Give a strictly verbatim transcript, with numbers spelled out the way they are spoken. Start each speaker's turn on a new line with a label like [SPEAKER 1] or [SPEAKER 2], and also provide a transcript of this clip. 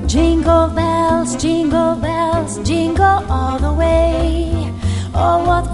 [SPEAKER 1] Jingle bells, jingle bells, jingle all the way. Oh, what